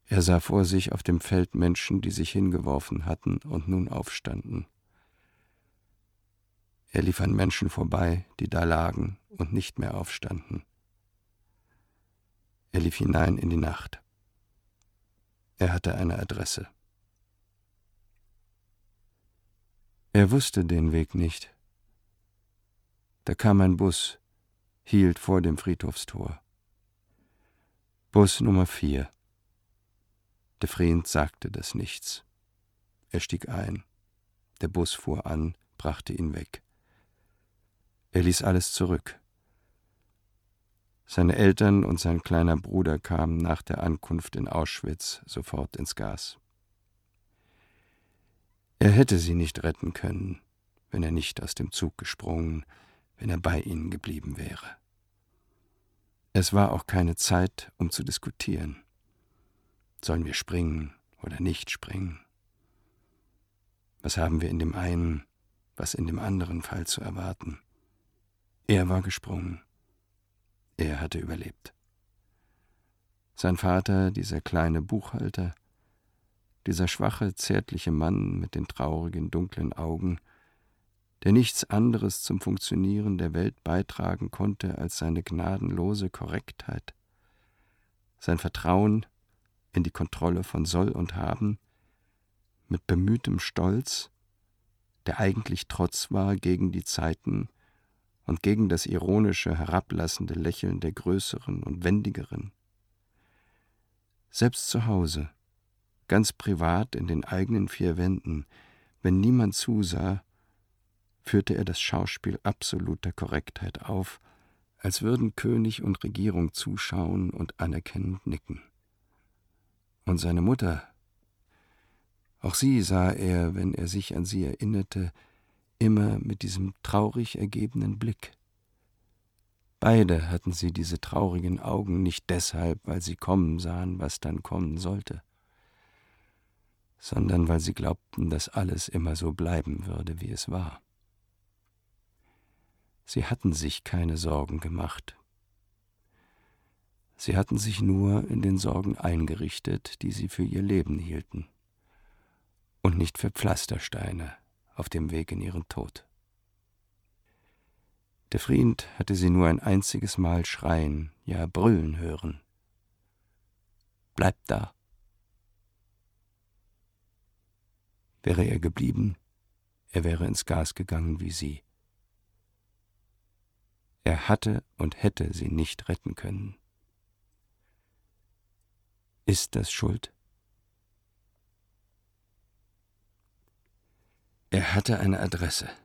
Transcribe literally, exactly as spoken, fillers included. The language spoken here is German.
Er sah vor sich auf dem Feld Menschen, die sich hingeworfen hatten und nun aufstanden. Er lief an Menschen vorbei, die da lagen und nicht mehr aufstanden. Er lief hinein in die Nacht. Er hatte eine Adresse. Er wusste den Weg nicht. Da kam ein Bus, hielt vor dem Friedhofstor. Bus Nummer vier. De Vriend sagte das nichts. Er stieg ein. Der Bus fuhr an, brachte ihn weg. Er ließ alles zurück. Seine Eltern und sein kleiner Bruder kamen nach der Ankunft in Auschwitz sofort ins Gas. Er hätte sie nicht retten können, wenn er nicht aus dem Zug gesprungen, wenn er bei ihnen geblieben wäre. Es war auch keine Zeit, um zu diskutieren. Sollen wir springen oder nicht springen? Was haben wir in dem einen, was in dem anderen Fall zu erwarten? Er war gesprungen. Er hatte überlebt. Sein Vater, dieser kleine Buchhalter, dieser schwache, zärtliche Mann mit den traurigen, dunklen Augen, der nichts anderes zum Funktionieren der Welt beitragen konnte als seine gnadenlose Korrektheit, sein Vertrauen in die Kontrolle von Soll und Haben, mit bemühtem Stolz, der eigentlich Trotz war gegen die Zeiten und gegen das ironische, herablassende Lächeln der Größeren und Wendigeren. Selbst zu Hause, ganz privat in den eigenen vier Wänden, wenn niemand zusah, führte er das Schauspiel absoluter Korrektheit auf, als würden König und Regierung zuschauen und anerkennend nicken. Und seine Mutter, auch sie sah er, wenn er sich an sie erinnerte, immer mit diesem traurig ergebenen Blick. Beide hatten sie diese traurigen Augen nicht deshalb, weil sie kommen sahen, was dann kommen sollte, sondern weil sie glaubten, dass alles immer so bleiben würde, wie es war. Sie hatten sich keine Sorgen gemacht. Sie hatten sich nur in den Sorgen eingerichtet, die sie für ihr Leben hielten, und nicht für Pflastersteine auf dem Weg in ihren Tod. De Vriend hatte sie nur ein einziges Mal schreien, ja brüllen hören. »Bleib da!« Wäre er geblieben, er wäre ins Gas gegangen wie sie. Er hatte und hätte sie nicht retten können. Ist das Schuld? Er hatte eine Adresse.